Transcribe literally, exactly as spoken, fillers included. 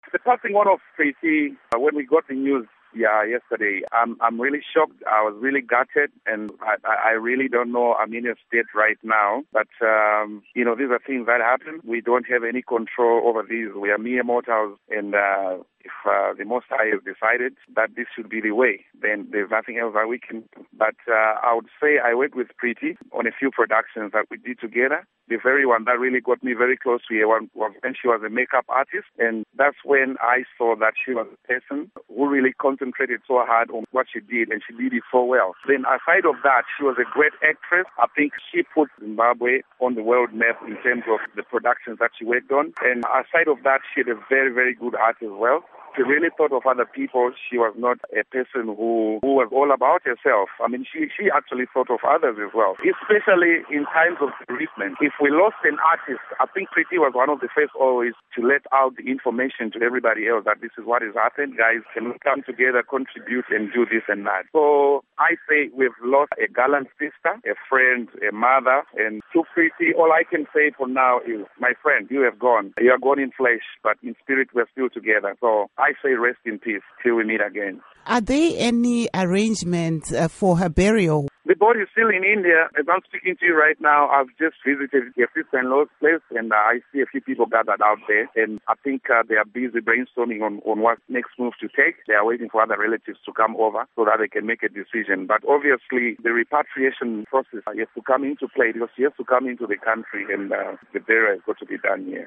The passing on of Preeti, uh, when we got the news yeah, yesterday, I'm I'm really shocked. I was really gutted, and I, I I really don't know Armenia's state right now. But, um, you know, these are things that happen. We don't have any control over these. We are mere mortals, and uh, if uh, the Most High has decided that this should be the way, then there's nothing else that we can do. But uh, I would say I worked with Preeti on a few productions that we did together. The very one that really got me very close to her was when she was a makeup artist, and that's when I saw that she was a person who really concentrated so hard on what she did, and she did it so well. Then aside of that, she was a great actress. I think she put Zimbabwe on the world map in terms of the productions that she worked on. And aside of that, she had a very, very good heart as well. She really thought of other people. She was not a person who, who was all about herself. I mean, she, she actually thought of others as well, especially in times of bereavement. If we lost an artist, I think Preeti was one of the first always to let out the information to everybody else that this is what has happened. Guys, can we come together, contribute, and do this and that? So I say we've lost a gallant sister, a friend, a mother, and to Preeti, all I can say for now is, my friend, you have gone. You are gone in flesh, but in spirit we're still together. So I say rest in peace till we meet again. Are there any arrangements uh, for her burial? The body is still in India. As I'm speaking to you right now, I've just visited your sister-in-law's place, and uh, I see a few people gathered out there. And I think uh, they are busy brainstorming on, on what next move to take. They are waiting for other relatives to come over so that they can make a decision. But obviously, the repatriation process has to come into play because she has to come into the country, and uh, the burial has got to be done here.